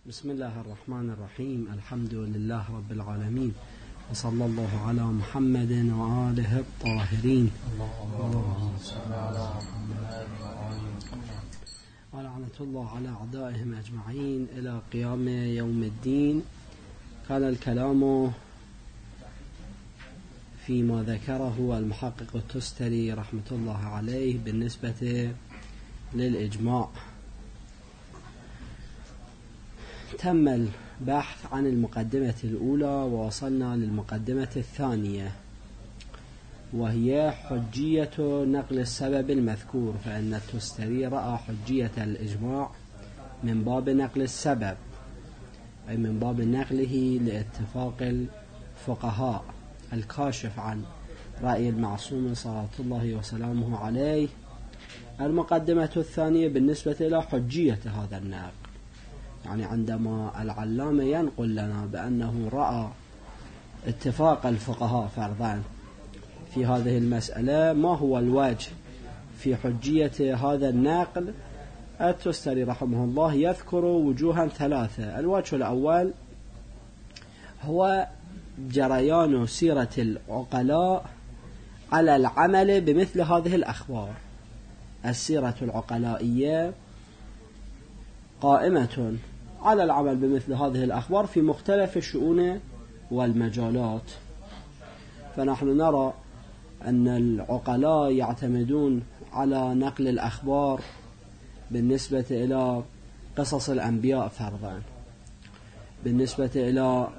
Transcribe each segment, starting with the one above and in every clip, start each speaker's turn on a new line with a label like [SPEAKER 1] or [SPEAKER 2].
[SPEAKER 1] بسم الله الرحمن الرحيم. الحمد لله رب العالمين، وصلى الله على محمد وآله الطاهرين، اللهم صل على محمد ولعنة الله على أعدائهم أجمعين إلى قيام يوم الدين. كان الكلام فيما ذكره المحقق التستري رحمة الله عليه بالنسبة للإجماع. تم البحث عن المقدمة الأولى ووصلنا للمقدمة الثانية، وهي حجية نقل السبب المذكور، فإن التستري رأى حجية الإجماع من باب نقل السبب، أي من باب نقله لاتفاق الفقهاء الكاشف عن رأي المعصوم صلوات الله وسلامه عليه. المقدمة الثانية بالنسبة إلى حجية هذا النقل، يعني عندما العلامة ينقل لنا بأنه رأى اتفاق الفقهاء فرضا في هذه المسألة، ما هو الوجه في حجية هذا النقل؟ التستري رحمه الله يذكر وجوها ثلاثة. الوجه الأول هو جريان سيرة العقلاء على العمل بمثل هذه الأخبار. السيرة العقلائية قائمة على العمل بمثل هذه الأخبار في مختلف الشؤون والمجالات، فنحن نرى أن العقلاء يعتمدون على نقل الأخبار بالنسبة إلى قصص الأنبياء فرضا، بالنسبة إلى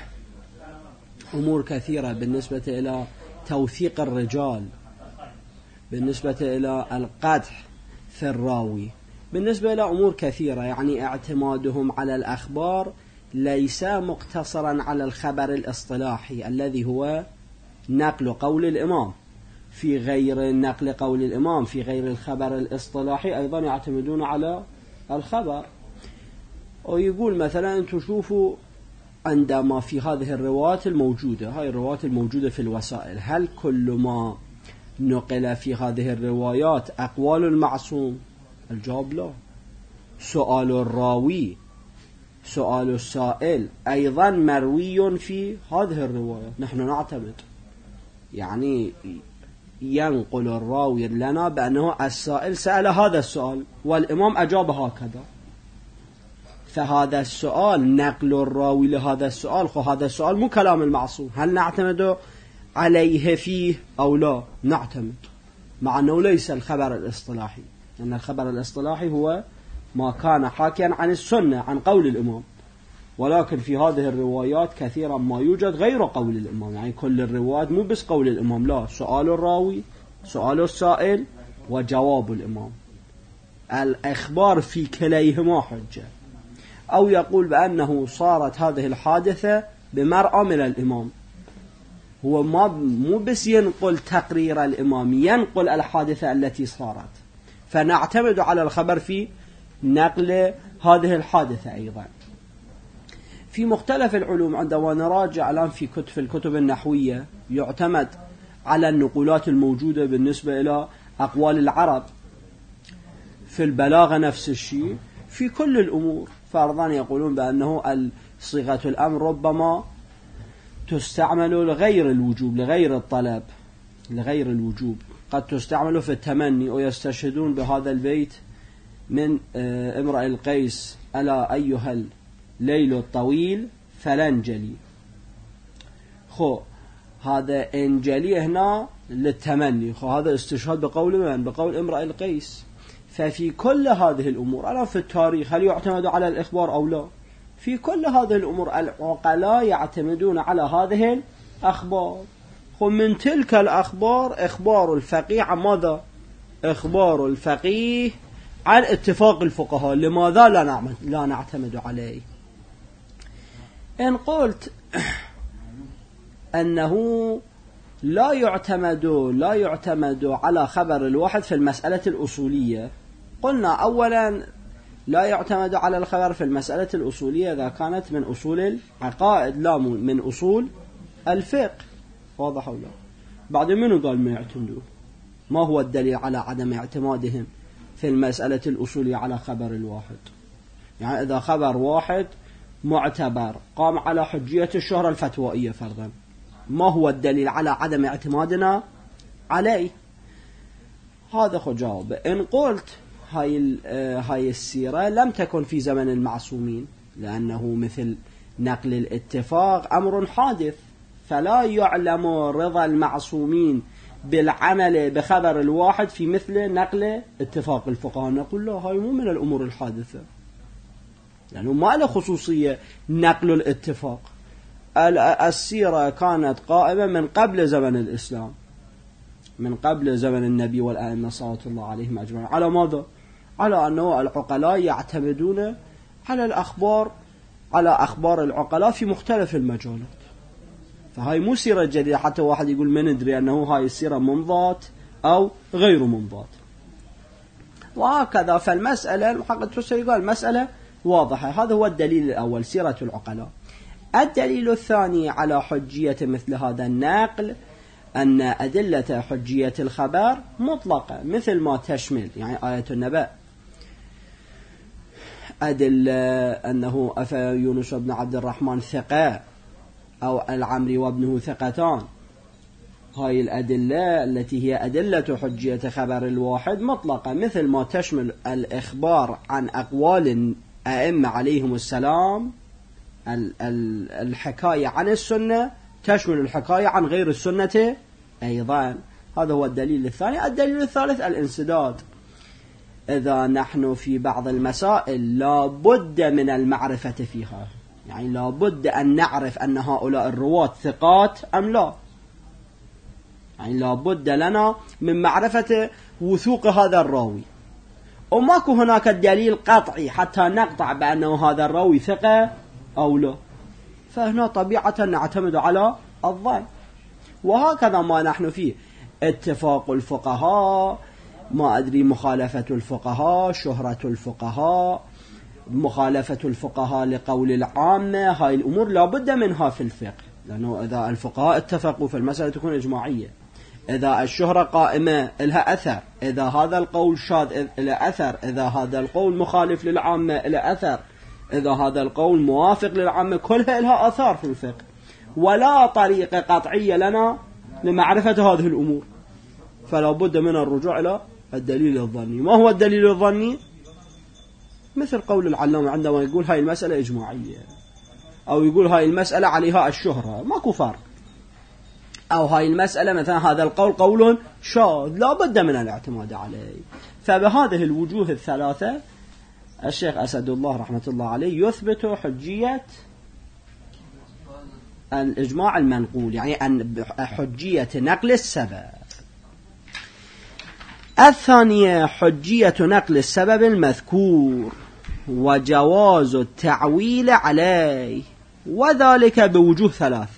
[SPEAKER 1] أمور كثيرة، بالنسبة إلى توثيق الرجال، بالنسبة إلى القدح في الراوي، بالنسبة إلى أمور كثيرة. يعني اعتمادهم على الأخبار ليس مقتصرا على الخبر الاصطلاحي الذي هو نقل قول الإمام، في غير نقل قول الإمام، في غير الخبر الاصطلاحي أيضا يعتمدون على الخبر. ويقول مثلا أنتم شوفوا عندما في هذه الروايات الموجودة، هاي الروايات الموجودة في الوسائل، هل كل ما نقل في هذه الروايات أقوال المعصوم؟ الجواب لا. سؤال الراوي، سؤال السائل أيضا مروي في هذه الروايات، نحن نعتمد، يعني ينقل الراوي لنا بأنه السائل سأل هذا السؤال والإمام أجاب هكذا، فهذا السؤال نقل الراوي لهذا السؤال، هذا السؤال مو كلام المعصوم، هل نعتمد عليه فيه أو لا؟ نعتمد، مع أنه ليس الخبر الاصطلاحي، لأن الخبر الاصطلاحي هو ما كان حاكيا عن السنة، عن قول الإمام، ولكن في هذه الروايات كثيرا ما يوجد غير قول الإمام، يعني كل الروايات مو بس قول الإمام، لا، سؤال الراوي، سؤال السائل، وجواب الإمام. الإخبار في كليهما حجة. أو يقول بأنه صارت هذه الحادثة بمرأة من الإمام، هو مو بس ينقل تقرير الإمام، ينقل الحادثة التي صارت، فنعتمد على الخبر في نقل هذه الحادثة. أيضا في مختلف العلوم عندما نراجع الآن في الكتب النحوية يعتمد على النقولات الموجودة بالنسبة إلى أقوال العرب، في البلاغة نفس الشيء، في كل الأمور فرضا يقولون بأنه صيغة الأمر ربما تستعمل لغير الوجوب، لغير الطلب، لغير الوجوب، قد تستعمل في التمني، ويستشهدون بهذا البيت من امرأ القيس: ألا أيها الليل الطويل فلنجلي. هذا انجلي هنا للتمني، هذا استشهاد بقول من؟ بقول امرأ القيس. ففي كل هذه الأمور الآن في التاريخ هل يعتمد على الإخبار أو لا؟ في كل هذه الأمور العقلاء يعتمدون على هذه الأخبار. من تلك الأخبار إخبار الفقيه عن ماذا؟ إخبار الفقيه عن اتفاق الفقهاء، لماذا لا نعتمد عليه؟ إن قلت أنه لا يعتمد على خبر الواحد في المسألة الأصولية، قلنا أولا لا يعتمد على الخبر في المسألة الأصولية إذا كانت من أصول العقائد، لا من أصول الفقه، واضح ولا؟ بعد منو قال ما يعتمدوا؟ ما هو الدليل على عدم اعتمادهم في المسألة الأصولية على خبر الواحد؟ يعني إذا خبر واحد معتبر قام على حجية الشهرة الفتوائية فرضا، ما هو الدليل على عدم اعتمادنا عليه؟ هذا خو جواب. إن قلت هاي السيرة لم تكن في زمن المعصومين، لأنه مثل نقل الاتفاق أمر حادث، فلا يعلم رضا المعصومين بالعمل بخبر الواحد في مثل نقل اتفاق الفقهاء. نقول له هاي مو من الأمور الحادثة، لأنه ما له خصوصية نقل الاتفاق. السيرة كانت قائمة من قبل زمن الإسلام، من قبل زمن النبي والأئمة صلوات الله عليهم أجمعين. على ماذا؟ على أنه العقلاء يعتمدون على الأخبار، على أخبار العقلاء في مختلف المجالات. فهاي مو سيرة جديدة حتى واحد يقول ما ندري أنه هاي السيرة منضات أو غير منضات. وهكذا فالمسألة المحقق التوسعي قال المسألة واضحة. هذا هو الدليل الأول، سيرة العقلاء. الدليل الثاني على حجية مثل هذا النقل أن أدلة حجية الخبر مطلقة، مثل ما تشمل يعني آية النبأ أدلة أنه أفا يونس بن عبد الرحمن ثقة أو العمري وابنه ثقتان. هاي الأدلة التي هي أدلة حجية خبر الواحد مطلقة، مثل ما تشمل الإخبار عن أقوال الأئمة عليهم السلام. الحكاية عن السنة تشمل الحكاية عن غير السنة أيضا. هذا هو الدليل الثاني. الدليل الثالث الانسداد. إذا نحن في بعض المسائل لا بد من المعرفة فيها، يعني لا بد أن نعرف أن هؤلاء الرواة ثقات أم لا، يعني لا بد لنا من معرفة وثوق هذا الراوي، وماكو هناك دليل قطعي حتى نقطع بأنه هذا الراوي ثقة أو لا، فهنا طبيعة نعتمد على الظن. وهكذا ما نحن فيه اتفاق الفقهاء، ما أدري مخالفة الفقهاء، شهرة الفقهاء، مخالفة الفقهاء لقول العامة. هاي الأمور لا بد منها في الفقه، لأنه إذا الفقهاء اتفقوا في المسألة تكون إجماعية. إذا الشهرة قائمة لها أثر، إذا هذا القول شاذ إلى أثر، إذا هذا القول مخالف للعامة إلى أثر، إذا هذا القول موافق للعامة، كلها لها آثار في الفقه، ولا طريقة قطعية لنا لمعرفة هذه الأمور، فلا بد من الرجوع إلى الدليل الظني. ما هو الدليل الظني؟ مثل قول العلامة عندما يقول هاي المسألة إجماعية، أو يقول هاي المسألة عليها الشهرة، ماكو فرق. أو هاي المسألة مثلا هذا القول قول شاذ لا بد من الاعتماد عليه. فبهذه الوجوه الثلاثة الشيخ أسد الله رحمة الله عليه يثبت حجية الإجماع المنقول، يعني أن حجية نقل السبب. الثانية حجية نقل السبب المذكور وجواز التعويل عليه، وذلك بوجوه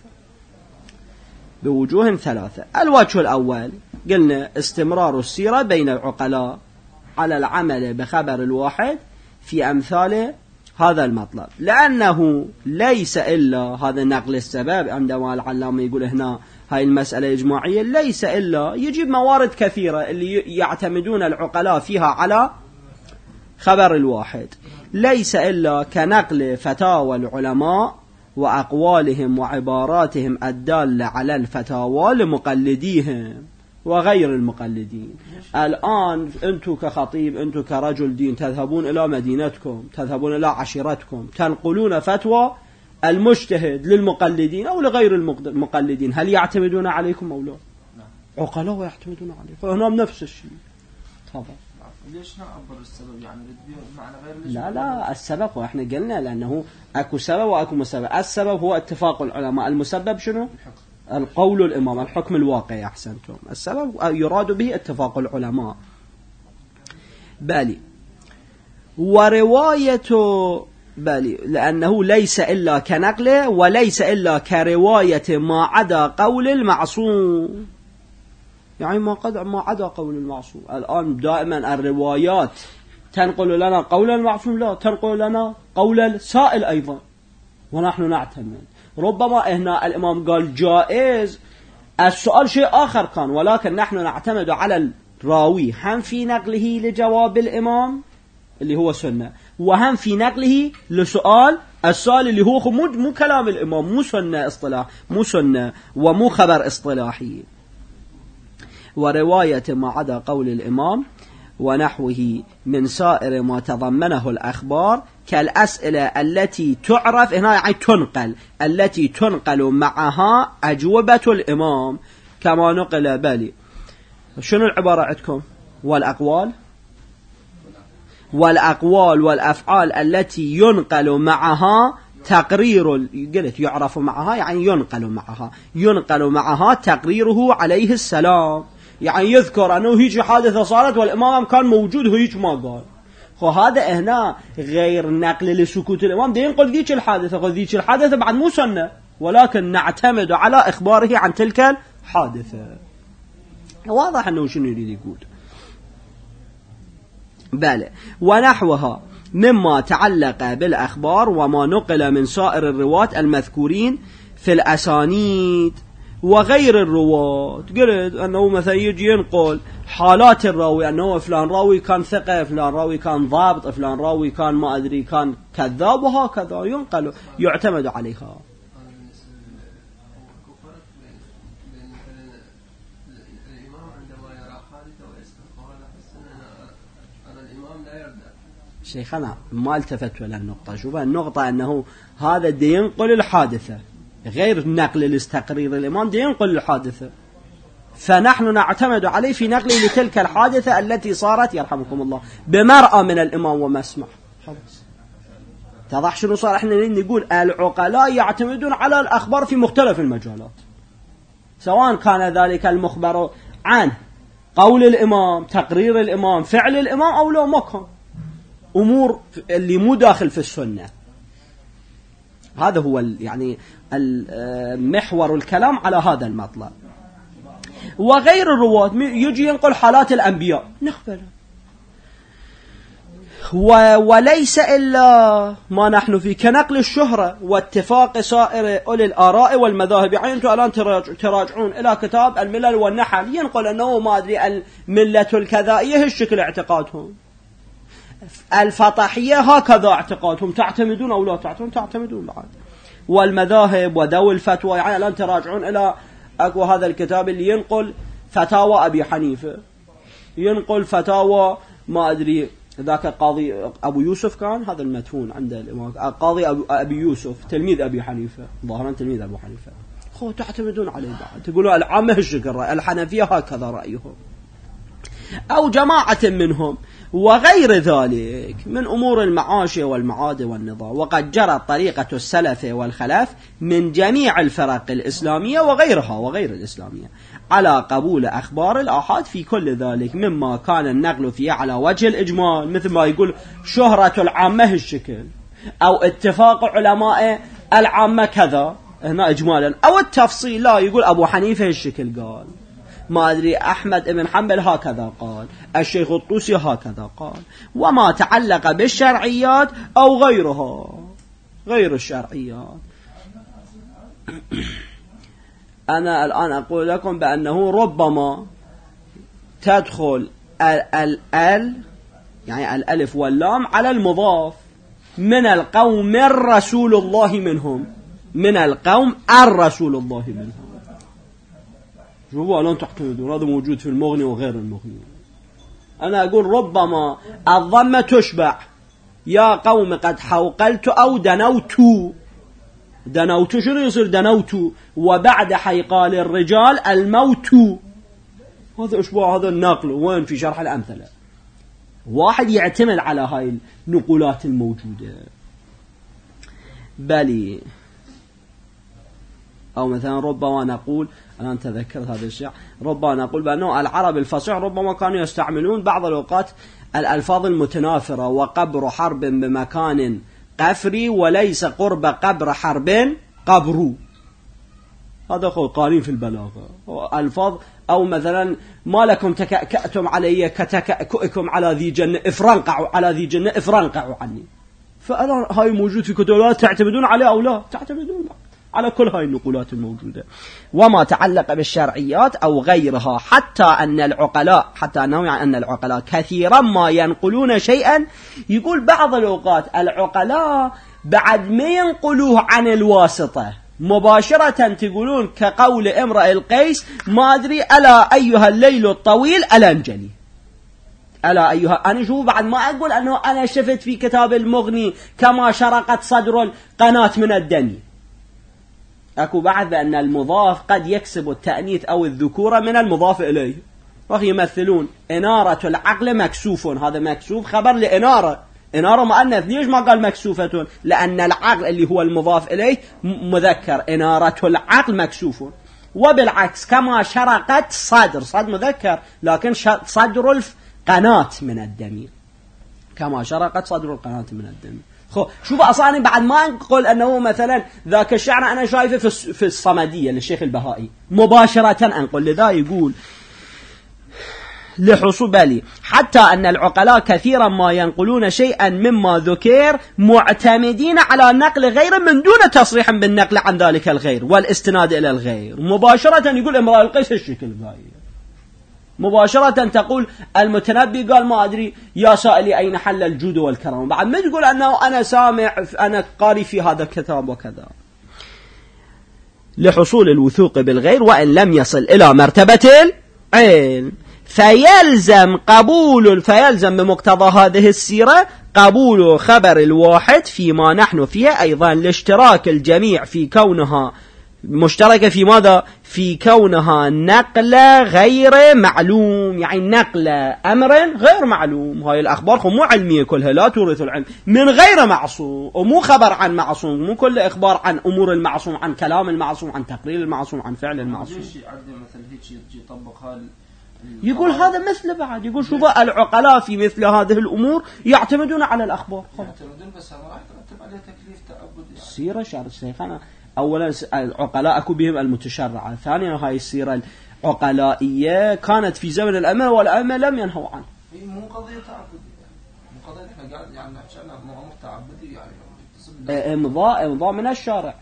[SPEAKER 1] ثلاثة. الوجه الأول قلنا استمرار السيرة بين العقلاء على العمل بخبر الواحد في أمثال هذا المطلب، لأنه ليس إلا هذا نقل السبب. عندما العلامة يقول هنا هاي المسألة إجماعية، ليس إلا يجيب موارد كثيرة اللي يعتمدون العقلاء فيها على خبر الواحد، ليس إلا كنقل فتاوى العلماء وأقوالهم وعباراتهم الدالة على الفتاوى لمقلديهم وغير المقلدين. الآن أنتم كخطيب، أنتم كرجل دين، تذهبون إلى مدينتكم، تذهبون إلى عشيرتكم، تنقلون فتوى المجتهد للمقلدين أو لغير المقلدين، هل يعتمدون عليكم أو لا؟ عقلاء يعتمدون عليكم. فهنا نفس الشيء. تفضل.
[SPEAKER 2] ليش نعبر السبب يعني معنى غير
[SPEAKER 1] لا السبب وإحنا قلنا لأنه أكو سبب وأكو مسبب. السبب هو اتفاق العلماء، المسبب شنو؟ القول الإمام، الحكم الواقعي. أحسنتم. السبب يراد به اتفاق العلماء. بالي ورواية بالي لأنه ليس إلا كنقله وليس إلا كرواية ما عدا قول المعصوم، يعني ما عدا قول المعصوم. الآن دائما الروايات تنقل لنا قول المعصوم، لا تنقل لنا قول السائل أيضا، ونحن نعتمد. ربما هنا الإمام قال جائز، السؤال شيء آخر كان، ولكن نحن نعتمد على الراوي هم في نقله لجواب الإمام اللي هو سنة، وهم في نقله لسؤال السؤال اللي هو مو كلام الإمام، مو سنة اصطلاح، مو سنة ومو خبر اصطلاحي. ورواية ما عدا قول الإمام ونحوه من سائر ما تضمنه الأخبار كالأسئلة التي تعرف هنا يعني تنقل، التي تنقل معها أجوبة الإمام كما نقل بالي. شنو العبارة عندكم؟ والأقوال والأفعال التي ينقل معها تقرير، قلت يعرف معها يعني ينقل معها تقريره عليه السلام، يعني يذكر أنه هيك حادثة صارت والإمام كان موجود هيك ما قال. هذا هنا غير نقل لسكوت الإمام، ده ينقل ذيك الحادثة، ذيك الحادثة بعد مو سنة، ولكن نعتمد على إخباره عن تلك الحادثة. واضح أنه شنو يريد يقول. بل ونحوها مما تعلق بالأخبار وما نقل من سائر الرواة المذكورين في الأسانيد وغير الرواة. قلت أنه مثلا يجي ينقل حالات الراوي، أنه فلان راوي كان ثقة، فلان راوي كان ضابط، فلان راوي كان ما أدري كان كذاب، وهكذا ينقل يعتمد عليها. شيخنا ما التفت ولا النقطة. شوف النقطة أنه هذا دي ينقل الحادثة غير نقل الاستقرير، الإمام دي ينقل الحادثة، فنحن نعتمد عليه في نقل لتلك الحادثة التي صارت يرحمكم الله بمرأة من الإمام ومسمع. خلاص تضح شنو صار. احنا نقول العقلاء يعتمدون على الأخبار في مختلف المجالات، سواء كان ذلك المخبر عن قول الإمام، تقرير الإمام، فعل الإمام، أو لو ما كان أمور اللي مو داخل في السنة. هذا هو يعني محور الكلام على هذا المطلب. وغير الرواة يجي ينقل حالات الأنبياء نقبله، وليس إلا ما نحن فيه كنقل الشهرة واتفاق سائر أولي الآراء والمذاهب. يعني أنتم الآن تراجعون إلى كتاب الملل والنحل، ينقل أنه ما أدري الملة الكذائية الشكل اعتقادهم، الفطحية هكذا اعتقادهم، تعتمدون أو لا تعتمدون بعد. والمذاهب وذوي الفتوى، يعني الآن تراجعون إلى أكو هذا الكتاب اللي ينقل فتاوى أبي حنيفة، ينقل فتاوى ما أدري ذاك القاضي أبو يوسف كان هذا المدفون عند الإمام، قاضي أبي يوسف تلميذ أبي حنيفة، ظاهرا تلميذ أبو حنيفة. تعتمدون عليه بعد، تقولوا العامة الشكل رأي، الحنفية هكذا رأيهم أو جماعة منهم. وغير ذلك من أمور المعاش والمعاد والنظام. وقد جرت طريقة السلف والخلف من جميع الفرق الإسلامية وغيرها وغير الإسلامية على قبول أخبار الآحاد في كل ذلك مما كان النقل فيه على وجه الإجمال، مثل ما يقول شهرة العامة الشكل، أو اتفاق علماء العامة كذا هنا إجمالا، أو التفصيل لا يقول أبو حنيفة الشكل قال، ما أدري أحمد بن حنبل هكذا قال، الشيخ الطوسي هكذا قال. وما تعلق بالشرعيات أو غيرها، غير الشرعيات. أنا الآن أقول لكم بأنه ربما تدخل يعني الألف واللام على المضاف، من القوم الرسول الله منهم، من القوم الرسول الله منهم. شوفوا الآن تعتمدون، هذا موجود في المغني وغير المغني. أنا أقول ربما الضمة تشبع، يا قوم قد حوقلت أو دنوت. دنوت شنو يصير دنوت؟ وبعد حيقال الرجال الموت. هذا أشباع، هذا النقل وين في شرح الأمثلة. واحد يعتمد على هاي النقولات الموجودة. بلي أو مثلا ربما نقول، أنا تذكرت هذا الشيء، ربما نقول بأنه العرب الفصيح ربما كانوا يستعملون بعض الأوقات الألفاظ المتنافرة، وقبر حرب بمكان قفري وليس قرب قبر حرب قبر. هذا هو قانون في البلاغة ألفاظ. أو مثلا ما لكم تكأكأتم علي كتكأكئكم على ذي جنة، افرنقعوا على ذي جنة افرنقعوا عني. فأنا هاي موجود في كتابات، تعتمدون عليه أو لا تعتمدون على كل هاي النقولات الموجودة. وما تعلق بالشرعيات أو غيرها، حتى أن العقلاء، حتى أنه يعني أن العقلاء كثيرا ما ينقلون شيئا، يقول بعض الأوقات العقلاء بعد ما ينقلوه عن الواسطة مباشرة تقولون كقول امرأ القيس ما أدري ألا أيها الليل الطويل ألا انجلي، ألا أيها. أنا شو بعد ما أقول أنه أنا شفت في كتاب المغني كما شرقت صدر القناة من الدم. أكو بعد بأن المضاف قد يكسب التأنيث أو الذكورة من المضاف إليه، وهي يمثلون إنارة العقل مكسوف، هذا مكسوف خبر لإنارة، إنارة مؤنث. ليش ما قال مكسوفة؟ لأن العقل اللي هو المضاف إليه مذكر، إنارة العقل مكسوف. وبالعكس كما شرقت صدر، صدر مذكر لكن صدر القناة من الدم، كما شرقت صدر القناة من الدم. شوف أصلا بعد ما نقول أنه مثلا ذاك الشعر أنا شايفه في الصمدية للشيخ البهائي مباشرة أنقل، لذا يقول لحصول بالي حتى أن العقلاء كثيرا ما ينقلون شيئا مما ذكر معتمدين على نقل غير من دون تصريح بالنقل عن ذلك الغير والاستناد إلى الغير. مباشرة يقول امرأ القيس الشكل باي، مباشرة تقول المتنبي قال ما أدري يا سائلي أين حل الجود والكرم، بعد ما تقول أنه أنا سامع أنا قاري في هذا الكتاب وكذا. لحصول الوثوق بالغير وإن لم يصل إلى مرتبة العين فيلزم بمقتضى هذه السيرة قبول خبر الواحد فيما نحن فيه أيضا لاشتراك الجميع في كونها مشتركة في ماذا؟ في كونها نقل غير معلوم، يعني نقل أمر غير معلوم. هاي الأخبار مو علمية كلها، لا تورث العلم، من غير معصوم، ومو خبر عن معصوم، مو كل إخبار عن أمور المعصوم، عن كلام المعصوم، عن تقرير المعصوم، عن فعل المعصوم. يقول هذا مثل بعد، يقول شو بقى العقلاء في مثل هذه الأمور يعتمدون على الأخبار،
[SPEAKER 2] يعتمدون بس ما يترتب عليه تكليف تعبدي.
[SPEAKER 1] السيرة شعر الشيخانة أولا العقلاء أكو بهم المتشرعة، ثانيا هاي السيرة العقلائية كانت في زمن الأئمة والأئمة لم ينهوا عنه.
[SPEAKER 2] هي مو قضية تعبدي، مو قضية احنا قاعد يعني نحكي عنها أمر تعبدي يعني
[SPEAKER 1] إمضاء من الشارع،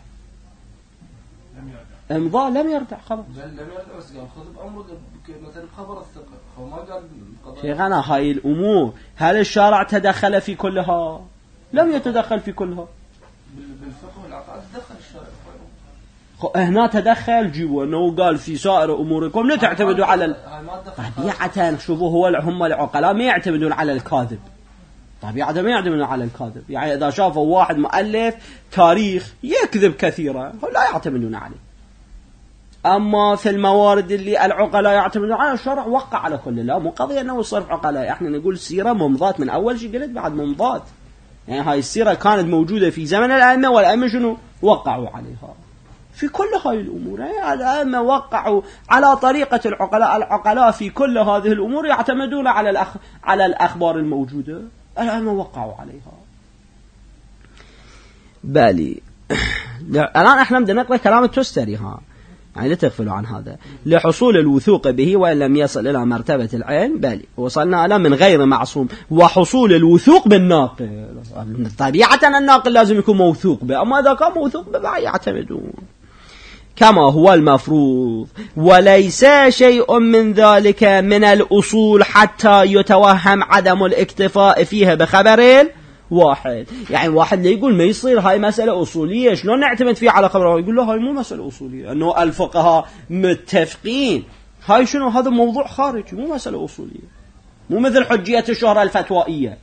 [SPEAKER 1] إمضاء لم يرجع خبر،
[SPEAKER 2] لم يرجع بس قال خذ بأمر مثل خبر الثقة، هو ما قال
[SPEAKER 1] شيخنا هاي الأمور هل الشارع تدخل في كلها؟ لم يتدخل في كلها.
[SPEAKER 2] بالفقه والعقائد تدخل الشارع.
[SPEAKER 1] هنا تدخل جيبوا أنه قال في سائر أموركم لا تعتمدوا على طبيعة. شوفوا هم العقلاء ما يعتمدون على الكاذب، طبيعة ما يعتمدون على الكاذب. يعني إذا شافوا واحد مؤلف تاريخ يكذب كثيرا لا يعتمدون عليه. أما في الموارد اللي العقلاء يعتمدون على الشرع وقع على كل، لا مو قضية أنه صرف عقلاء، احنا نقول سيرة ممضات من أول شيء قلت بعد ممضات. يعني هاي السيرة كانت موجودة في زمن الأئمة والأئمة شنو وقعوا عليها في كل هاي الأمور. يعني الأئمة وقعوا على طريقة العقلاء في كل هذه الأمور يعتمدون على الأخبار الموجودة، الأئمة وقعوا عليها. بالي الآن احنا بدنا نقرأ كلام التستري، يعني لا تغفلوا عن هذا. لحصول الوثوق به وإن لم يصل إلى مرتبة العين بالي وصلنا إلى من غير معصوم، وحصول الوثوق بالناقل. طبيعة الناقل لازم يكون موثوق به، أما إذا كان موثوق به يعتمدون كما هو المفروض، وليس شيء من ذلك من الأصول حتى يتوهم عدم الاكتفاء فيها بخبر واحد. يعني واحد لا يقول ما يصير هاي مسألة أصولية، شلون نعتمد فيها على خبر واحد؟ يقول له هاي مو مسألة أصولية، أنه الفقهاء متفقين، هاي شنو هذا موضوع خارجي مو مسألة أصولية، مو مثل حجية الشهرة الفتوائية.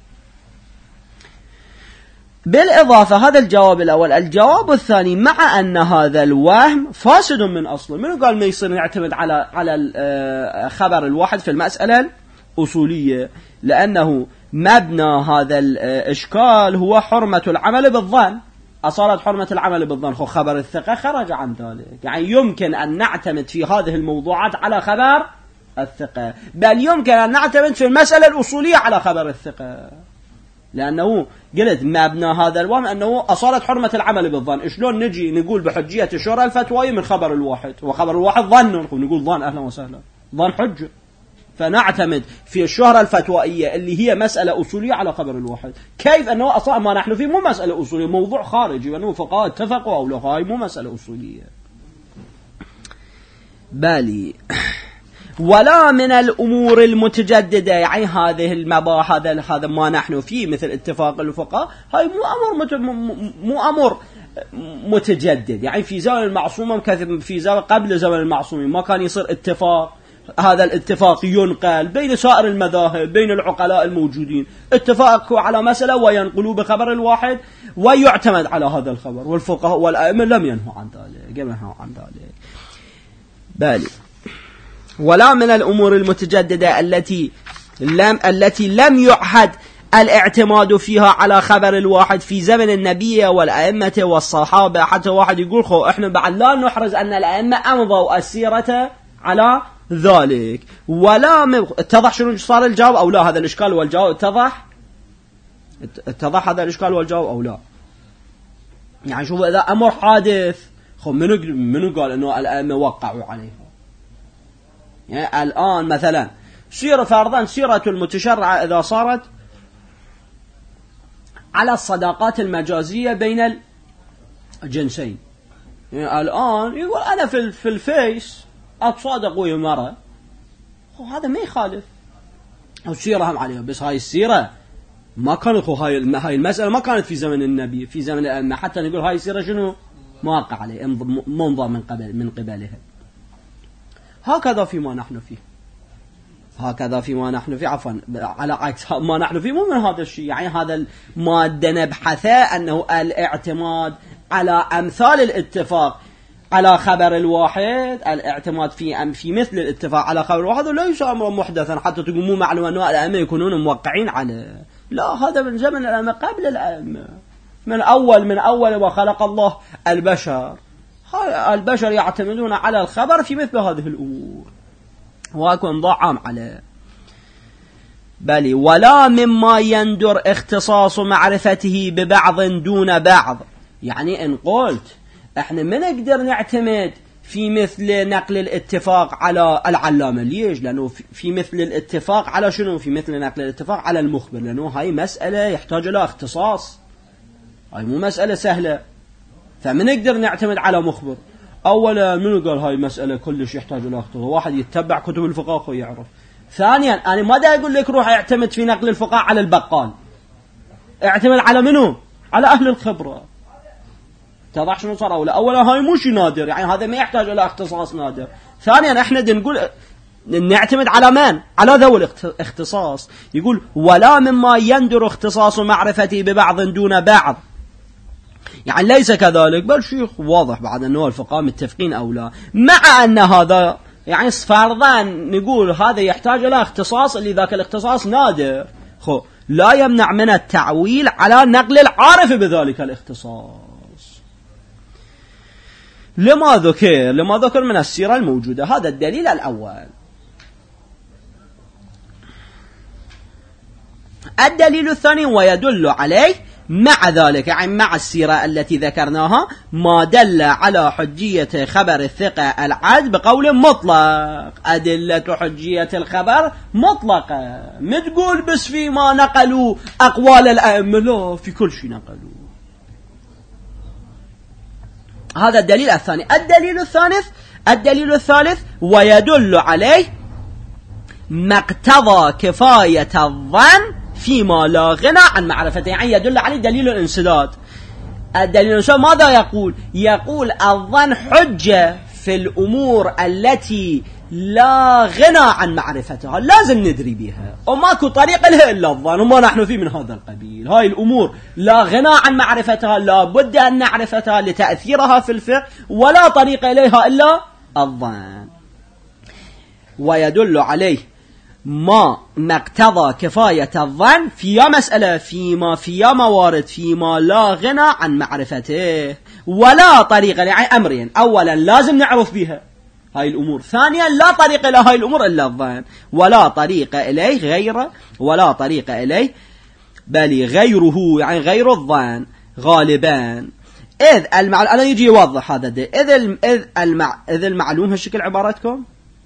[SPEAKER 1] بالإضافة هذا الجواب الأول. الجواب الثاني مع أن هذا الوهم فاسد من أصله. منو قال ما يصير نعتمد على خبر الواحد في المسألة الأصولية؟ لأنه مبنى هذا الإشكال هو حرمة العمل بالظن. أصارت حرمة العمل بالظن، خبر الثقة خرج عن ذلك. يعني يمكن أن نعتمد في هذه الموضوعات على خبر الثقة، بل يمكن أن نعتمد في المسألة الأصولية على خبر الثقة، لأنه قلت مبنى هذا الوهم أنه أصارت حرمة العمل بالظن. شلون نجي نقول بحجية الشهرة الفتوائية من خبر الواحد، وخبر الواحد ظن، نقول ظن أهلا وسهلا، ظن حجة، فنعتمد في الشهرة الفتوائية اللي هي مسألة أصولية على خبر الواحد. كيف أنه أصلا ما نحن فيه مو مسألة أصولية، موضوع خارجي، وأنه فقهاء اتفقوا أو لا، هاي مو مسألة أصولية. بالي ولا من الأمور المتجددة، يعني هذه المباحث هذا ما نحن فيه مثل اتفاق الفقهاء، هاي مو أمر متجدد. يعني في زمن المعصومة في زمن قبل زمن المعصومين ما كان يصير اتفاق، هذا الاتفاق ينقل بين سائر المذاهب بين العقلاء الموجودين، اتفاقوا على مسألة وينقلوا بخبر الواحد ويعتمد على هذا الخبر، والفقهاء والأئمة لم ينهوا عن ذلك. بالي ولا من الأمور المتجددة التي لم يعهد الاعتماد فيها على خبر الواحد في زمن النبي والأئمة والصحابة. حتى واحد يقول خو احنا بعد لا نحرز أن الأئمة أمضوا السيرة على ذلك. ولا اتضح شنو صار الجواب أو لا؟ هذا الإشكال والجواب اتضح هذا الإشكال والجواب أو لا؟ يعني شوف إذا أمر حادث خو منو قال إنه الأئمة وقعوا عليه؟ يعني الآن مثلا فرضا سيرة المتشرعة إذا صارت على الصداقات المجازية بين الجنسين، يعني الآن يقول أنا في الفيس أتصادق ويا مرة، هذا ما يخالف، السيرة هم عليها، بس هاي السيرة ما كانت، هاي المسألة ما كانت في زمن النبي، في زمن الأئمة حتى نقول هاي السيرة شنو موقع عليه منظر من قبلها. هكذا فيما نحن فيه عفوا على عكس ما نحن فيه، مو من هذا الشيء. يعني هذا المادة نبحثه أنه الاعتماد على أمثال الاتفاق على خبر الواحد، الاعتماد في مثل الاتفاق على خبر الواحد ليس أمرا محدثا حتى تقول مو معلوم أن الأئمة يكونون موقعين عليه، لا، هذا من زمن الأئمة قبل الأئمة، من أول وخلق الله البشر يعتمدون على الخبر في مثل هذه الأمور، وأكون ضعام عليه. بل ولا مما يندر اختصاص معرفته ببعض دون بعض. يعني إن قلت احنا ما نقدر نعتمد في مثل نقل الاتفاق على العلامة، ليش؟ لأنه في مثل الاتفاق على شنو؟ في مثل نقل الاتفاق على المخبر، لأنه هاي مسألة يحتاج إلى اختصاص، هاي مو مسألة سهلة، فما نقدر نعتمد على مخبر. أولا منو قال هاي مسألة كلش يحتاج إلى اختصاص؟ واحد يتبع كتب الفقهاء ويعرف. ثانيا أنا ما دا أقول لك روح اعتمد في نقل الفقهاء على البقال، اعتمد على منو؟ على أهل الخبرة. اتضح شنو صار؟ أولا هاي مو شيء نادر، يعني هذا ما يحتاج إلى اختصاص نادر. ثانيا احنا نقول نعتمد على من؟ على ذوي الاختصاص. يقول ولا مما يندر اختصاص معرفتي ببعض دون بعض، يعني ليس كذلك، بل شيء واضح بعد أنه الفقهاء متفقين أو لا، مع أن هذا يعني فرضا نقول هذا يحتاج إلى اختصاص اللي ذاك الاختصاص نادر، لا يمنع من التعويل على نقل العارف بذلك الاختصاص. لما ذكر من السيرة الموجودة. هذا الدليل الأول. الدليل الثاني ويدل عليه مع ذلك، يعني مع السيرة التي ذكرناها، ما دل على حجية خبر الثقة العدل بقول مطلق. أدلة حجية الخبر مطلقة، ما تقول بس فيما نقلوا أقوال الأئمة، لا، في كل شيء نقلوا. هذا الدليل الثاني. الدليل الثالث ويدل عليه ما اقتضى كفاية الظن فيما لا غنى عن معرفته، يعني يدل عليه دليل الانسداد. الدليل الانسداد ماذا يقول الظن حجة في الأمور التي لا غنى عن معرفتها، لازم ندري بها، وماكو طريق لها إلا الظن، وما نحن فيه من هذا القبيل. هاي الأمور لا غنى عن معرفتها، لا بد أن نعرفتها لتأثيرها في الفقه، ولا طريق إليها إلا الظن. ويدل عليه ما اقتضى كفاية الظن في مسألة في موارد فيما لا غنى عن معرفته، ولا طريق، يعني أمرين: أولا لازم نعرف بها هاي الأمور، ثانيا لا طريق إلى هاي الأمور إلا الظن، ولا طريق إليه بل غيره، يعني غير الظن غالبا. إذ المعلوم، أنا يجي يوضح هذا ده. إذ المعلوم هالشكل عبارتكم،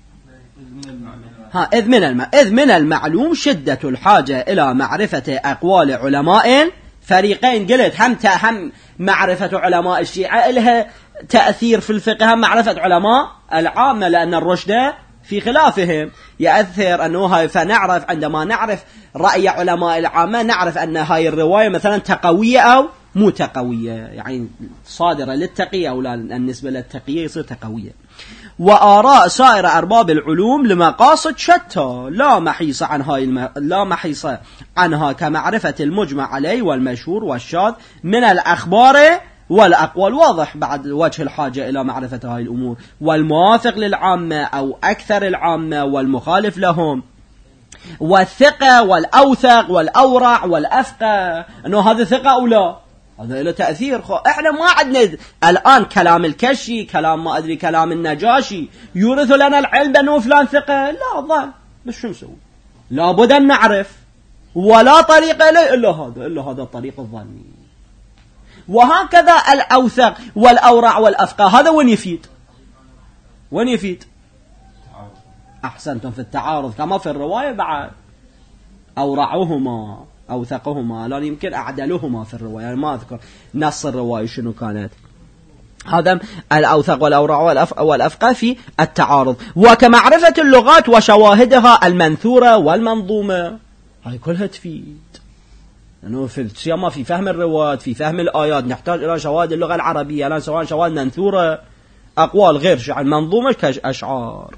[SPEAKER 1] إذ من المعلوم شدة الحاجة إلى معرفة أقوال علماء فريقين. قلت هم معرفة علماء الشيعة لها تأثير في الفقه، هم معرفة علماء العامة، لأن الرشد في خلافهم يأثر أنه هاي. فنعرف عندما نعرف رأي علماء العامة نعرف أن هاي الرواية مثلا تقوية أو مو تقوية، يعني صادرة للتقية أو لا، النسبة للتقية يصير تقوية. وآراء سائر أرباب العلوم لمقاصد شتى لا محيص عن لا محيص عنها كمعرفة المجمع عليه والمشهور والشاذ من الأخبار والأقوال. واضح بعد وجه الحاجة إلى معرفة هاي الأمور، والموافق للعامة أو أكثر العامة والمخالف لهم، والثقة والأوثق والأورع والأفقه، أنه هذا ثقة أو لا، هذا له تأثير. إحنا ما عندنا الآن كلام الكشي، كلام ما أدري، كلام النجاشي يورث لنا العلم بأنه فلان ثقة، لا ظن، بس شو نسوي؟ لابد أن نعرف، ولا طريق إليه إلا هذا الطريق الظني. وهكذا الأوثق والأورع والأفقه، هذا وين يفيد؟ وين يفيد؟ أحسنتم، في التعارض كما في الرواية بعد. أورعهما أوثقهما، لا يمكن أعدلهما في الرواية، يعني ما أذكر نص الرواية شنو كانت. هذا الأوثق والأورع والأفقه في التعارض. وكمعرفة اللغات وشواهدها المنثورة والمنظومة، هاي كلها تفيد، لأنه في السيما في فهم الروايات، في فهم الآيات نحتاج إلى شواهد اللغة العربية، لأن سواء شواهد منثورة أقوال غير شعر منظومة كأشعار.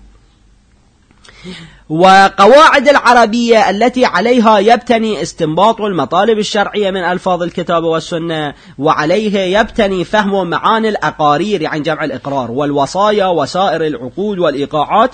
[SPEAKER 1] وقواعد العربية التي عليها يبتني استنباط المطالب الشرعية من ألفاظ الكتاب والسنة، وعليه يبتني فهم معاني الأقارير، يعني جمع الإقرار، والوصايا وسائر العقود والإيقاعات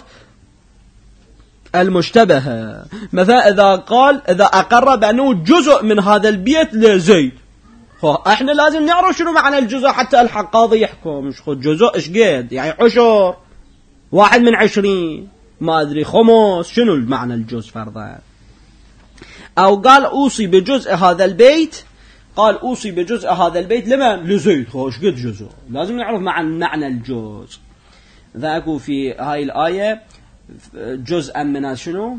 [SPEAKER 1] المشتبهة. مثلا إذا أقر بأنه جزء من هذا البيت لزيد، احنا لازم نعرف شنو معنى الجزء حتى القاضي يحكم. مش خد جزء ايش قد، يعني عشر، 1 من 20، ما أدري خمس، شنو المعنى الجزء فرضا. أو قال أوصي بجزء هذا البيت، قال أوصي بجزء هذا البيت لمن؟ لزيد، خوش قد جزء، لازم نعرف معنى الجزء. ذاكو في هاي الآية جزءا من شنو؟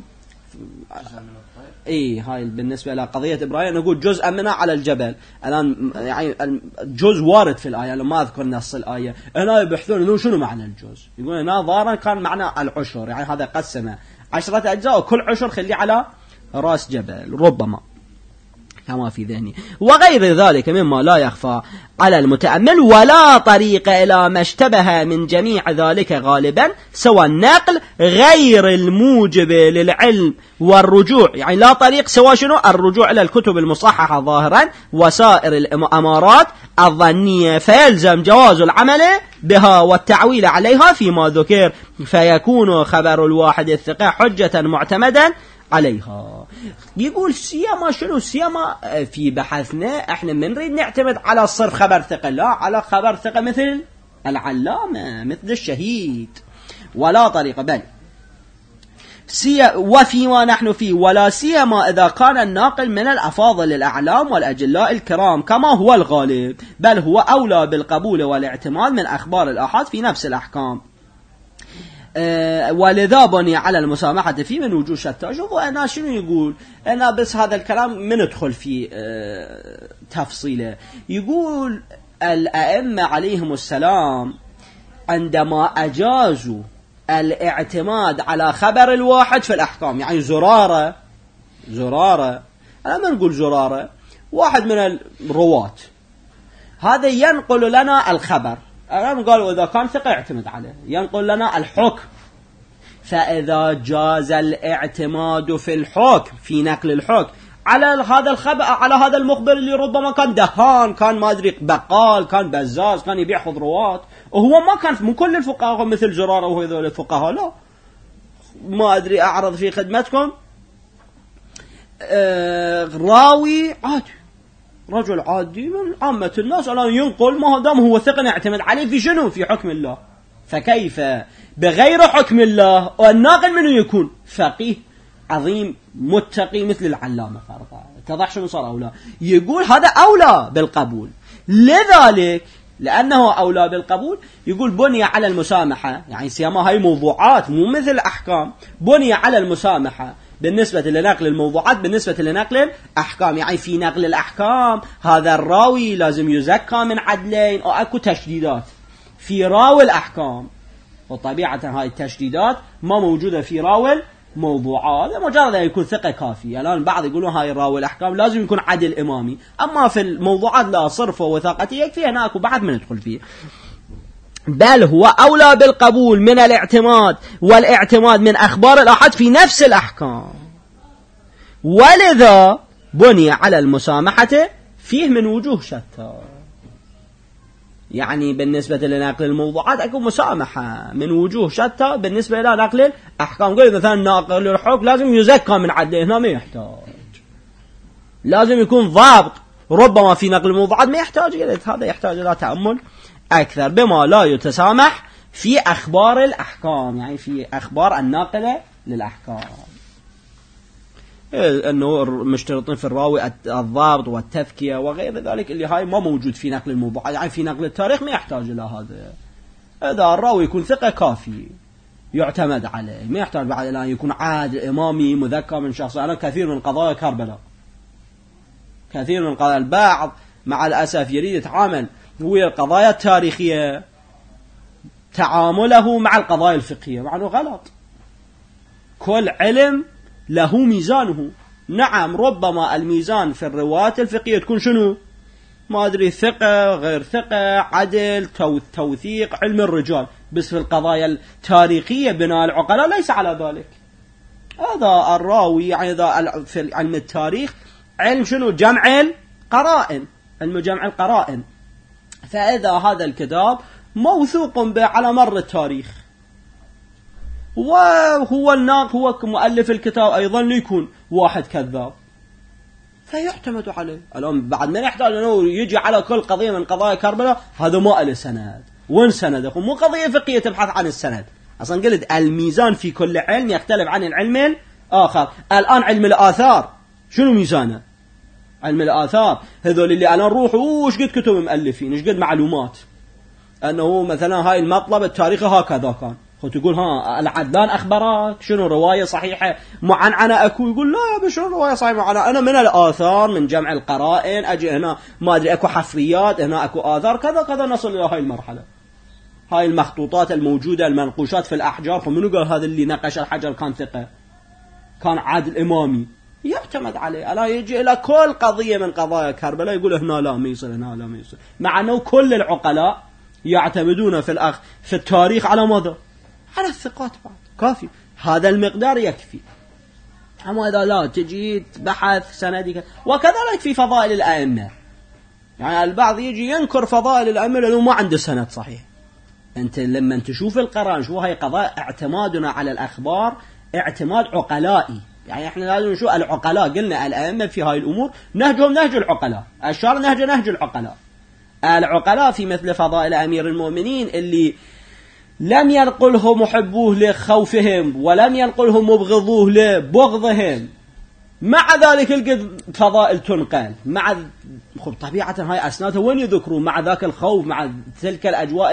[SPEAKER 1] هاي بالنسبة لقضية إبراهيم نقول جزءا منها على الجبل. الآن يعني الجزء وارد في الآية، لما أذكر نص الآية هنا يبحثون إنه شنو معنى الجزء، يقول هنا ظاهرا كان معنى العشر، يعني هذا قسمه 10 أجزاء وكل عشر خليه على رأس جبل ربما، كما في ذهني. وغير ذلك مما لا يخفى على المتأمل. ولا طريق إلى ما اشتبه من جميع ذلك غالبا سوى النقل غير الموجب للعلم والرجوع، يعني لا طريق سوى شنو؟ الرجوع إلى الكتب المصححة ظاهرا وسائر الأمارات الظنية، فيلزم جواز العمل بها والتعويل عليها فيما ذكر، فيكون خبر الواحد الثقة حجة معتمدا عليها. يقول سيما شنو؟ سيما في بحثنا احنا من نريد نعتمد على صرف خبر ثقة، لا على خبر ثقة مثل العلامة، مثل الشهيد. ولا طريقة بل وفيما نحن فيه، ولا سيما إذا كان الناقل من الأفاضل الأعلام والأجلاء الكرام كما هو الغالب، بل هو أولى بالقبول والاعتماد من أخبار الآحاد في نفس الأحكام. ولذا بني على المسامحة فيه من وجوه شتى. شوفوا أنا شنو يقول، أنا بس هذا الكلام من ندخل في تفصيله. يقول الأئمة عليهم السلام عندما أجازوا الاعتماد على خبر الواحد في الأحكام، يعني زرارة أنا ما نقول زرارة، واحد من الرواة هذا ينقل لنا الخبر، أنا قالوا إذا كان ثقة اعتمد عليه، ينقل لنا الحكم. فإذا جاز الاعتماد في الحكم، في نقل الحكم على هذا الخبر، على هذا المخبر اللي ربما كان دهان، كان ما أدري بقال، كان بزاز، كان يبيع خضروات، وهو ما كان من كل الفقهاء مثل زرارة وهذول الفقهاء، لا ما أدري أعرض في خدمتكم راوي عادي، رجل عادي من عامة الناس، الآن ينقل ما دام هو ثقة نعتمد عليه في شنو؟ في حكم الله. فكيف بغير حكم الله والناقل منه يكون فقيه عظيم متقي مثل العلامة فرضا؟ اتضح شنو صار أولى؟ يقول هذا أولى بالقبول. لذلك لأنه أولى بالقبول يقول بني على المسامحة، يعني سيما هاي موضوعات مو مثل الأحكام، بني على المسامحة بالنسبة لنقل الموضوعات بالنسبة لنقل الأحكام. يعني في نقل الأحكام هذا الراوي لازم يزكى من عدلين، أو أكو تشديدات في راوي الأحكام، وطبيعة هاي التشديدات ما موجودة في راوي الموضوعات، مجرد أن يكون ثقة كافية. الآن بعض يقولون هاي راوي الأحكام لازم يكون عدل إمامي، أما في الموضوعات لا، صرفه وثاقته يكفي، هناك وبعد من ندخل فيه. بل هو أولى بالقبول من الاعتماد، والاعتماد من أخبار الآحاد في نفس الأحكام، ولذا بني على المسامحة فيه من وجوه شتى. يعني بالنسبة لنقل الموضوعات أكو مسامحة من وجوه شتى بالنسبة إلى نقل الأحكام. قل مثلا ناقل الحكم لازم يزكى من عدله، هنا ما يحتاج، لازم يكون ضابط. ربما في نقل الموضوعات ما يحتاج، هذا يحتاج إلى تأمل أكثر، بما لا يتسامح في أخبار الأحكام، يعني في أخبار الناقلة للأحكام، أنه مشترطين في الراوي الضابط والتذكية وغير ذلك، اللي هاي ما موجود في نقل الموضوعات. يعني في نقل التاريخ ما يحتاج إلى هذا، إذا الراوي يكون ثقة كافي يعتمد عليه، ما يحتاج بعد إلى أن يكون عادل إمامي مذكى من شخص. أنا كثير من قضايا كربلاء، كثير من قضايا البعض مع الأسف يريد يتعامل ويا القضايا التاريخية تعامله مع القضايا الفقهية، مع أنه غلط. كل علم له ميزانه. نعم ربما الميزان في الروايات الفقهية تكون شنو؟ ما أدري، ثقة غير ثقة، عدل، توثيق، علم الرجال. بس في القضايا التاريخية بناء العقلاء ليس على ذلك. هذا الراوي يعني في علم التاريخ علم شنو؟ جمع القرائن، علم جمع القرائن. فإذا هذا الكتاب موثوق به على مر التاريخ، وهو هو مؤلف الكتاب أيضا ليكون واحد كذاب، فيعتمد عليه. الآن بعد ما يحتاج أنه يجي على كل قضية من قضايا كربلاء، هذا ما له سند. وين سنده؟ مو قضية فقهية تبحث عن السند. أصلا قلت الميزان في كل علم يختلف عن العلم الآخر. الآن علم الآثار شنو ميزانه؟ علم الآثار هذول اللي أنا نروح وش قد كتب مؤلفين، ايش قد معلومات، أنه مثلا هاي المطلب التاريخي هكذا كان، تقول ها العدلان أخبرك شنو رواية صحيحة معنعنة أكو، يقول لا يا بشر رواية صحيحة معنعنة. أنا من الآثار من جمع القرائن أجي هنا ما أدري أكو حفريات، هنا أكو آثار كذا كذا، نصل إلى هاي المرحلة. هاي المخطوطات الموجودة المنقوشات في الأحجار، فمنو قال هذا اللي نقش الحجر كان ثقة، كان عادل إمامي، يعتمد عليه. ألا يجي إلى كل قضية من قضايا كربلاء يقول هنا لا ما يصير، هنا لا ما يصير، مع أنه كل العقلاء يعتمدون في التاريخ على ماذا؟ على الثقات بعد، كافي هذا المقدار يكفي. أما إذا لا تجي بحث سندي، وكذلك في فضائل الأئمة. يعني البعض يجي ينكر فضائل الأئمة لأنه ما عنده سند صحيح. أنت لما تشوف القرآن شو هاي قضايا اعتمادنا على الأخبار اعتماد عقلائي. يعني احنا لازم نشوف العقلاء، قلنا الأئمة في هاي الأمور نهجهم نهج العقلاء، الشرع نهج العقلاء. العقلاء في مثل فضائل أمير المؤمنين اللي لم ينقله محبوه لخوفهم ولم ينقله مبغضوه لبغضهم، مع ذلك الفضائل تنقل، مع طبيعة هاي أسنادها وين يذكرون مع ذاك الخوف، مع تلك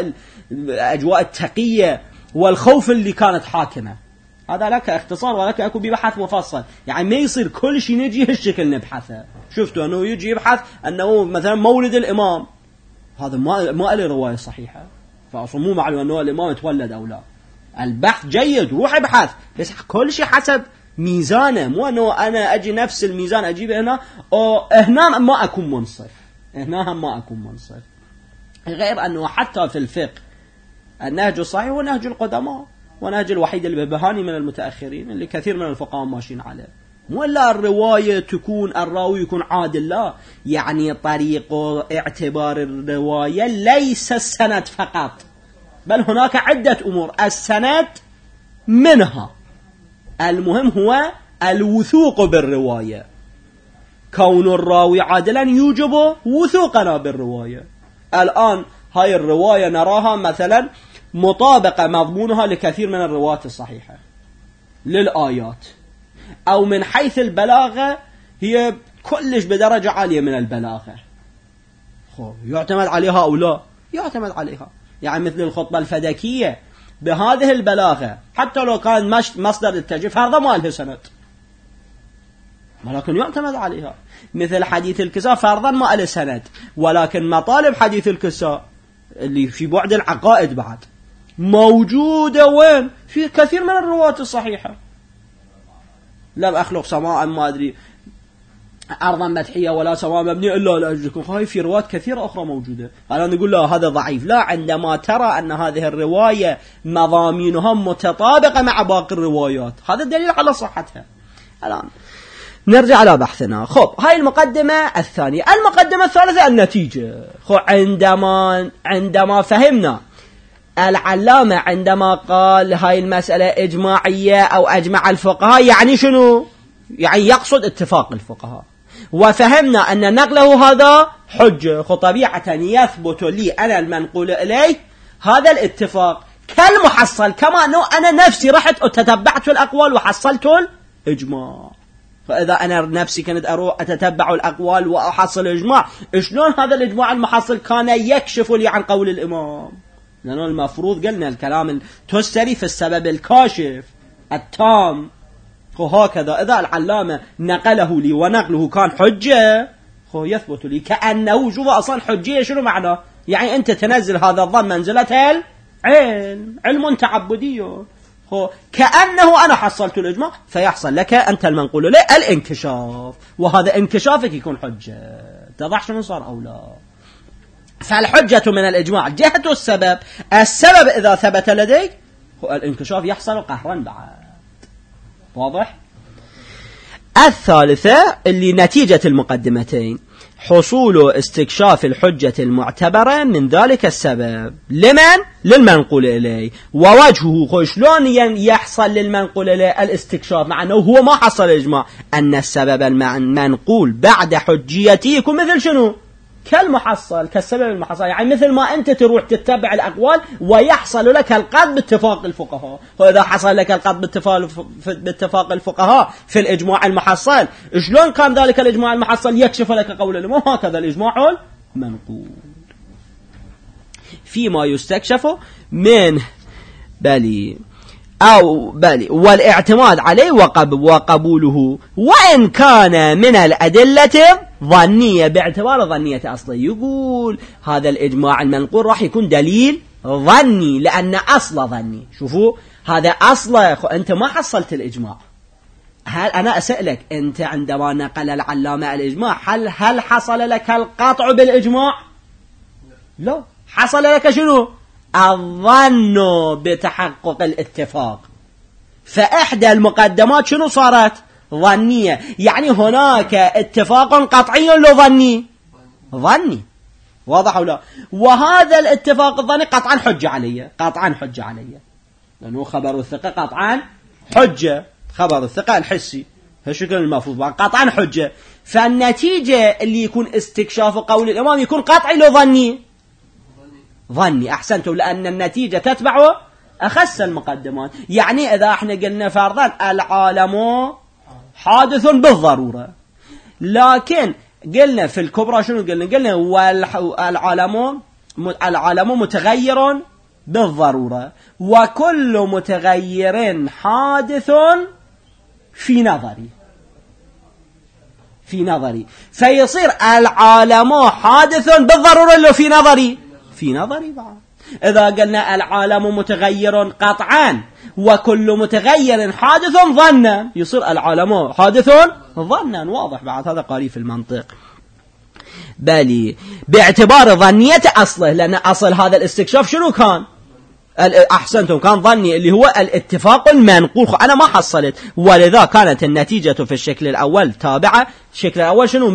[SPEAKER 1] الأجواء التقية والخوف اللي كانت حاكمة. هذا لك اختصار ولك أكو ببحث مفصل. يعني ما يصير كل شيء نجي هالشكل نبحثه. شفتوا أنه يجي يبحث أنه مثلا مولد الإمام، هذا ما له رواية صحيحة، فأصلا مو معلوم أنه الإمام تولد أو لا. البحث جيد، روح ابحث، بس كل شيء حسب ميزانه، مو أنه أنا أجي نفس الميزان أجيبه هنا هنا ما أكون منصف، هنا هم ما أكون منصف. غير أنه حتى في الفقه النهج الصحيح هو نهج القدماء، ونهج الوحيد البهاني من المتأخرين اللي كثير من الفقهاء ماشيين عليه. مو إلا الرواية تكون الراوي يكون عادل، لا، يعني طريق اعتبار الرواية ليس السند فقط، بل هناك عدة أمور، السند منها. المهم هو الوثوق بالرواية، كون الراوي عادلا يوجب وثوقنا بالرواية. الآن هاي الرواية نراها مثلا مطابقة مضمونها لكثير من الروايات الصحيحة للآيات، أو من حيث البلاغة هي كلش بدرجة عالية من البلاغة، يعتمد عليها أو لا؟ يعتمد عليها. يعني مثل الخطبة الفدكية بهذه البلاغة حتى لو كان مصدر التجريف هذا ما له سند، ولكن يعتمد عليها. مثل حديث الكساء فرضا ما له سند، ولكن مطالب حديث الكساء اللي في بعد العقائد بعد موجودة وين؟ في كثير من الرواة الصحيحة. لم أخلق سماء ما أدري أرضا مدحية ولا سماء مبنية إلا لأجلكم. هاي في رواة كثيرة أخرى موجودة. الآن نقول لا هذا ضعيف. لا، عندما ترى أن هذه الرواية مضامينها متطابقة مع باقي الروايات هذا دليل على صحتها. الآن نرجع على بحثنا. خب، هاي المقدمة الثانية. المقدمة الثالثة النتيجة. خب، عندما فهمنا العلامة عندما قال هاي المسألة إجماعية أو أجمع الفقهاء يعني شنو؟ يعني يقصد اتفاق الفقهاء. وفهمنا أن نقله هذا حجة. طبيعة يثبت لي أنا المنقول إليه هذا الاتفاق كالمحصل، كما أنه أنا نفسي رحت وتتبعت الأقوال وحصلت الإجماع. فإذا أنا نفسي كنت أروح أتتبع الأقوال وأحصل الإجماع، شلون هذا الإجماع المحصل كان يكشف لي عن قول الإمام؟ لأنه المفروض قلنا الكلام تستري في السبب الكاشف التام. وهكذا إذا العلامة نقله لي ونقله كان حجة يثبت لي كأنه شوف أصلا حجية شنو معنى؟ يعني أنت تنزل هذا الظن منزلة العلم، علم تعبدي. كأنه أنا حصلت الإجماع فيحصل لك أنت المنقول له الانكشاف، وهذا انكشافك يكون حجة. تضح شنو صار أو لا؟ فالحجة من الإجماع جهة السبب. السبب إذا ثبت لديك الانكشاف يحصل قهرا بعد. واضح؟ الثالثة اللي نتيجة المقدمتين حصول استكشاف الحجة المعتبرة من ذلك السبب. لمن؟ للمنقول إليه. ووجهه شلون يحصل للمنقول إليه الاستكشاف مع أنه هو ما حصل الإجماع؟ أن السبب المنقول بعد حجيته يكون مثل شنو؟ كالمحصل، كالسبب المحصل. يعني مثل ما أنت تروح تتبع الأقوال ويحصل لك القطع باتفاق الفقهاء. وإذا حصل لك القطع باتفاق الفقهاء في الإجماع المحصل، شلون كان ذلك الإجماع المحصل يكشف لك قول الإمام؟ هكذا الإجماع المنقول فيما يستكشف منه والاعتماد عليه وقبوله، وإن كان من الأدلة ظنية باعتبار ظنية أصله. يقول هذا الإجماع المنقول راح يكون دليل ظني لأن أصله ظني. شوفوا هذا أصله، أنت ما حصلت الإجماع. هل أنا أسألك أنت عندما نقل العلامة الإجماع هل حصل لك القطع بالإجماع؟ لا، حصل لك شنو؟ الظن بتحقق الاتفاق. فإحدى المقدمات شنو صارت؟ ظنية. يعني هناك اتفاق قطعي لو ظني. واضح أو لا؟ وهذا الاتفاق الظني قطعا حجة علي لأنه خبر الثقة قطعا حجة. خبر الثقة الحسي هالشكل المفروض قطعا حجة. فالنتيجة اللي يكون استكشاف قول الإمام يكون قطعي لو ظني. أحسنتم، لأن النتيجة تتبع أخس المقدمات. يعني إذا احنا قلنا فرضا العالم حادث بالضرورة، لكن قلنا في الكبرى شنو قلنا العالم متغير بالضرورة، وكل متغير حادث في نظري فيصير العالم حادث بالضرورة اللي في نظري بعد. إذا قلنا العالم متغير قطعا وكل متغير حادث ظنا، يصير العالم حادث ظنا. واضح بعد هذا قريب في المنطق. باعتبار ظنية أصله، لأن أصل هذا الاستكشاف شنو كان؟ أحسنتم، كان ظني اللي هو الاتفاق المنقول. أنا ما حصلت، ولذا كانت النتيجة في الشكل الأول تابعة. الشكل الأول شنو؟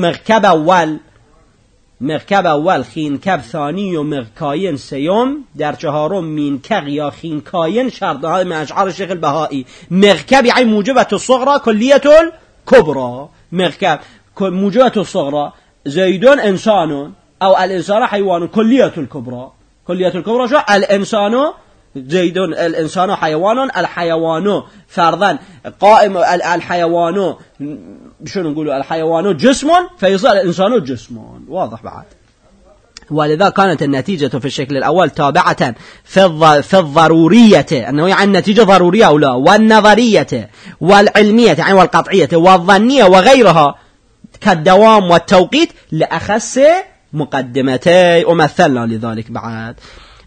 [SPEAKER 1] مركب أول خينكب ثاني ومركاين سيوم در چهارم مينكغ يا خينكاين شرط. هذا من أشعار الشيخ البهائي. مركب يعني موجبة الصغرى كلية الكبرى. مركب موجبة الصغرى زيد إنسان أو الإنسان حيوان كلية الكبرى. شو؟ الإنسان زيد، الإنسان حيوان، الحيوان فرضا قائم، الحيوان شنو نقولوا؟ الحيوان جسم فيصير الإنسان جسم. واضح بعد. ولذا كانت النتيجة في الشكل الأول تابعة في الضرورية، أنه يعني النتيجة ضرورية أو لا، والنظرية والعلمية يعني والقطعية والظنية وغيرها كالدوام والتوقيت لأخس مقدمتي ومثلنا لذلك بعد.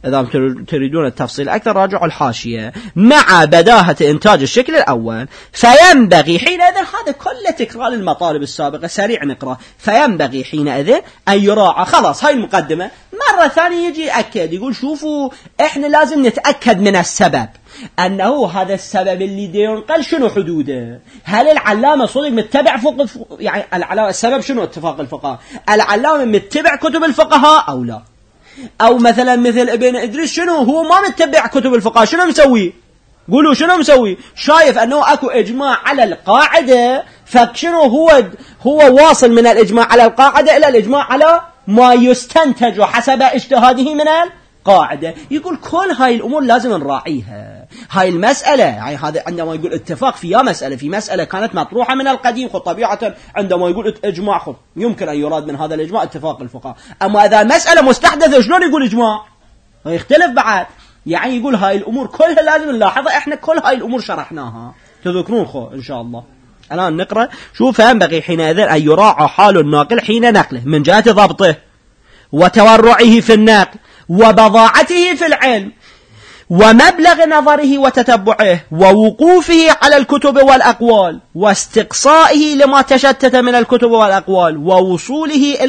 [SPEAKER 1] إذا تريدون التفصيل أكثر راجعوا الحاشية. مع بداهة إنتاج الشكل الأول فينبغي حينئذ، هذا كله تكرار المطالب السابقة، سريع نقرأ. فينبغي حينئذ أن يراعى، خلاص هاي المقدمة. مرة ثانية يجي يأكد يقول شوفوا إحنا لازم نتأكد من السبب، أنه هذا السبب اللي ينقل شنو حدوده. هل العلامة صدق متبع يعني العلامة السبب شنو اتفاق الفقهاء، العلامة متبع كتب الفقهاء أو لا؟ أو مثلا مثل ابن إدريس شنو هو ما متبع كتب الفقهاء، شنو مسوي؟ قولوا شنو مسوي؟ شايف أنه أكو إجماع على القاعدة، فشنو هو واصل من الإجماع على القاعدة إلى الإجماع على ما يستنتج حسب اجتهاده من القاعدة. يقول كل هاي الأمور لازم نراعيها. هاي المسألة يعني هذا عندما يقول اتفاق في مسألة، في مسألة كانت مطروحة من القديم، خب طبيعة عندما يقول إجماع خب يمكن أن يراد من هذا الإجماع اتفاق الفقهاء. أما إذا مسألة مستحدثة شلون يقول إجماع؟ يختلف بعد. يعني يقول هاي الأمور كلها لازم نلاحظها، إحنا كل هاي الأمور شرحناها تذكرون خو إن شاء الله. الآن نقرأ. شوف ينبغي حينئذ أن يراعى حال الناقل حين نقله من جهة ضبطه وتورعه في النقل وبضاعته في العلم ومبلغ نظره وتتبعه ووقوفه على الكتب والأقوال واستقصائه لما تشتت من الكتب والأقوال ووصوله إلى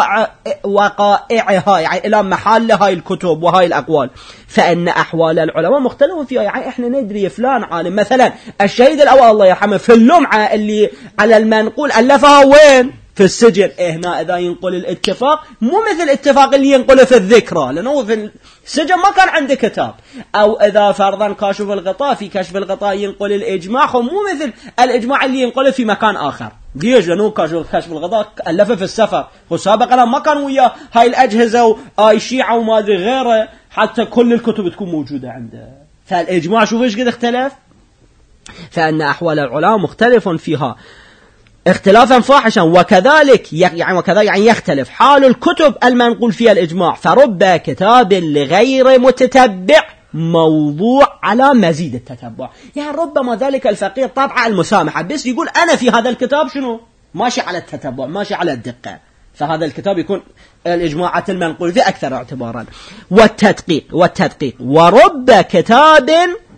[SPEAKER 1] وقائعها، يعني إلى محل هاي الكتب وهاي الأقوال. فإن أحوال العلماء مختلف فيها. يعني إحنا ندري فلان عالم مثلا الشهيد الأول الله يرحمه في اللمعة اللي على المنقول ألفها وين؟ في السجن. هنا إذا ينقل الاتفاق مو مثل الاتفاق اللي ينقله في الذكرى، لأنه في السجن ما كان عنده كتاب. أو إذا فرضا كاشف الغطاء، في كشف الغطاء ينقل الإجماع، مو مثل الإجماع اللي ينقله في مكان آخر. ليش؟ لأنه كشف الغطاء ألفه في السفر، وسابقا ما كان وياه هاي الأجهزة وآي شيعة وما أدري غيره حتى كل الكتب تكون موجودة عنده. فالإجماع شوف إيش قد اختلف. فإن أحوال العلماء مختلف فيها اختلافا فاحشا، وكذلك يعني يختلف حال الكتب المنقول فيها الإجماع، فرب كتاب لغير متتبع موضوع على مزيد التتبع. يعني ربما ذلك الفقيه طبع المسامحة، بس يقول أنا في هذا الكتاب شنو ماشي على التتبع، ماشي على الدقة، فهذا الكتاب يكون الإجماعات المنقول فيه أكثر اعتبارا. والتدقيق ورب كتاب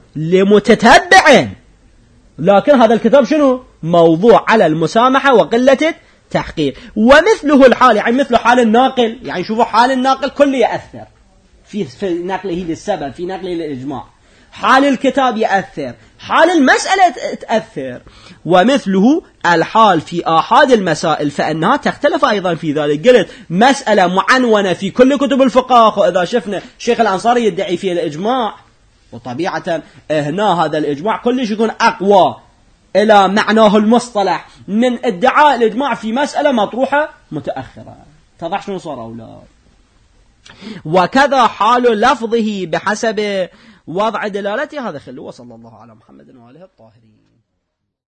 [SPEAKER 1] لمتتبع، لكن هذا الكتاب شنو موضوع على المسامحة وقلة التحقيق. ومثله الحال، يعني مثل حال الناقل، يعني شوفوا حال الناقل كله يأثر في نقله للسبب، في نقله للإجماع. حال الكتاب يأثر، حال المسألة تأثر. ومثله الحال في آحاد المسائل، فإنها تختلف أيضا في ذلك. قلت مسألة معنونة في كل كتب الفقه، وإذا شفنا شيخ الأنصاري يدعي فيه الإجماع، وطبيعة هنا هذا الإجماع كلش يكون أقوى إلى معناه المصطلح من ادعاء الإجماع في مسألة مطروحة متأخرة. تضح شنو صار أو لا؟ وكذا حال لفظه بحسب وضع دلالته. هذا خلوه. وصلى الله على محمد وآله الطاهرين.